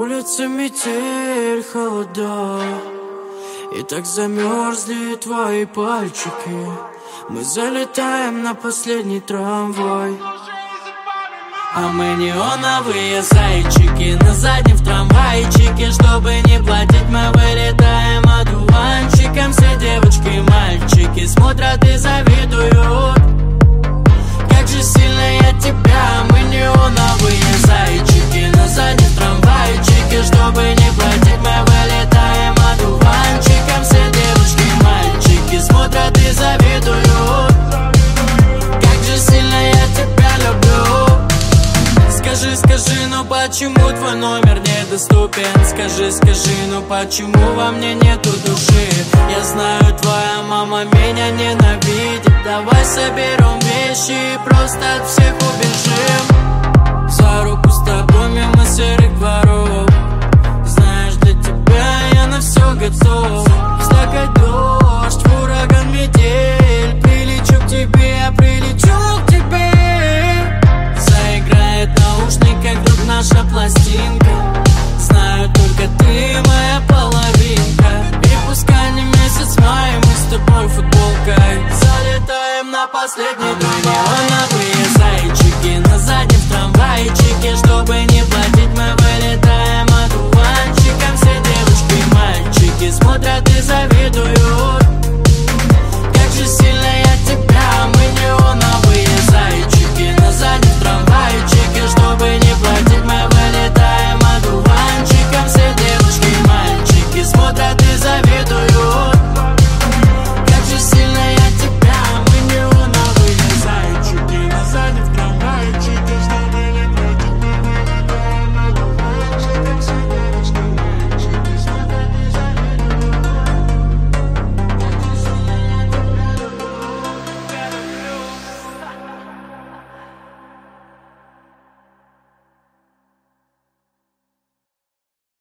улице метель, холода, и так замерзли твои пальчики. Мы залетаем на последний трамвай, а мы неоновые зайчики на заднем в трамвайчике. Чтобы не платить, мы вылетаем одуванчиком. Все девочки и мальчики смотрят и завидуют. Как же сильно я тебя, мы неоновые зайчики на заднем трамвайчике. Чтобы не платить, мы вылетаем одуванчиком. Все девочки и мальчики смотрят и завидуют. Как же сильно я тебя люблю. Скажи, скажи, ну почему твой номер недоступен? Скажи, скажи, ну почему во мне нету души? Я знаю, твоя мама меня ненавидит. Давай соберем вещи и просто от всех убежим. За руку с тобой мимо серых дворов. Знаешь, для тебя я на все готов. Стакать дождь, ураган, метель. Прилечу к тебе, я прилечу к тебе. Заиграет в наушниках вдруг наша пластинка. Знаю, только ты моя половинка. И пускай не месяц май, мы с тобой футболкой залетаем на последний трамвай.